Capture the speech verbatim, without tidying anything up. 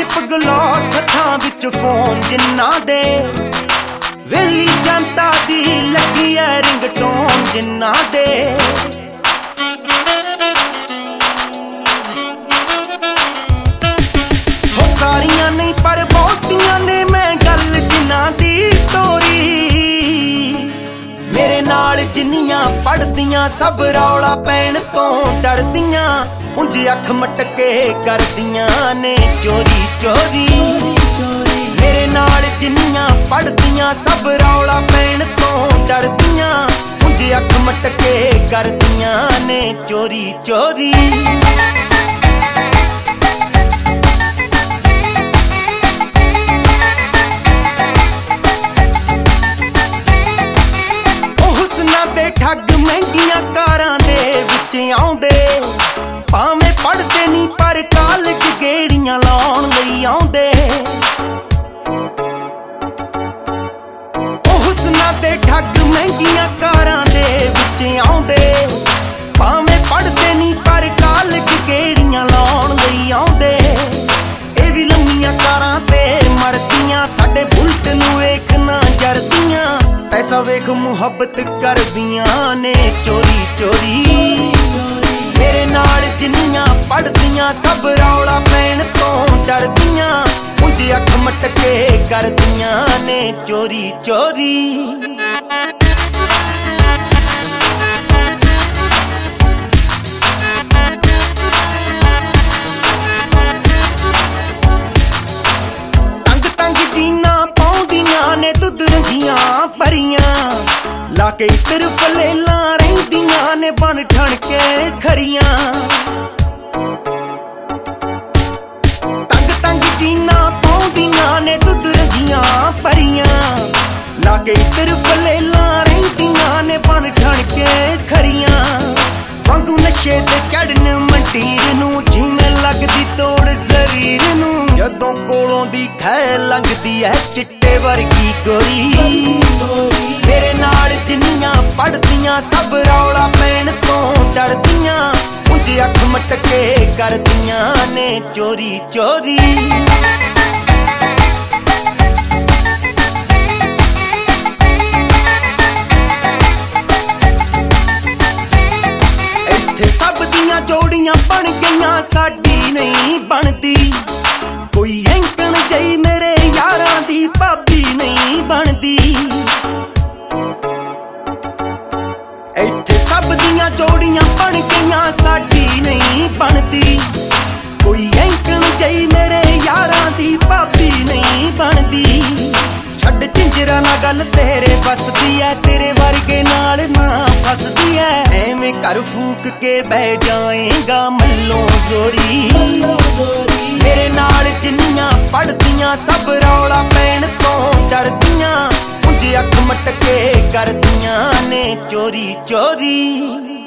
पगलो सत्थां विच phone जिन्ना दे वेली जनता दी लगी है ringtone जिन्ना दे हो सारियां नहीं पर बहुतियां ने मैं गल जिन्ना दी तोरी मेरे नाल जिन्नियां पढ़दियां सब रौला पैण तो डरदियां उंज अख मटके करदियां ने चोरी चोरी मेरे नाल जिन्नियां पढ़दियां सब रौला पैण तो डरदियां उंज अख मटके करदियां ने चोरी चोरी ठग महंगियां कारां दे विच आउंदे भावें पढ़दे नहीं पर कालज गेड़ियां लाउण लई आउंदे ओ हुस्ना दे ठग महंगियां कारां दे विच आउंदे भावें पढ़दे नहीं पर कालज गेड़ियां लाउण लई आउंदे ए वी लम्मियां कारां ते मरदियां साडे बुलट नूं वेख ना जरदियां पैसा वेख मुहब्बत करदियां ने चोरी चोरी मेरे नाल जिन्नियां पढ़दियां सब रौला पैण तो डरदियां उंज अख मटके करदियां ने चोरी चोरी परियां लाके तरफ लेला रहिंदियां ने बन ठण के खरियां तंग तंग जीना पाउंदियां ने दुध रंगियां परियां लाके तरफ लेला रहिंदियां ने बन ठण के खरियां वांगू नशे ते चढ़न मंडीर नूं जिवें लगदी तोड़ शरीर नूं जदों कोलों दी खै लंघदी है चिट्टे वर्गी गोरी मेरे नाल जिन्नियां पढ़दियां सब रौला पैण तो डरदियां उंज अख मटके करदियां ने चोरी चोरी इत्थे सब दियां जोड़ियां बन गईयां साडी नहीं बनदी कोई एंकण जई मेरे यारां दी भाभी नहीं बनदी इत्थे सब दियां जोड़ियां बन गईयां साडी नहीं बनदी कोई एंकण जई मेरे यारां दी भाभी नहीं बनदी छड्ड झिंजरा ना गल तेरे बसदी है तेरे वर्गे नाल ना फसदी है एवें घर फूक के बह जाएगा मल्लों जोड़ी मेरे नाल जिन्नियां पढ़दियां सब रौला पैण तो डरदियां उंज अख मटके करदियां ने चोरी चोरी।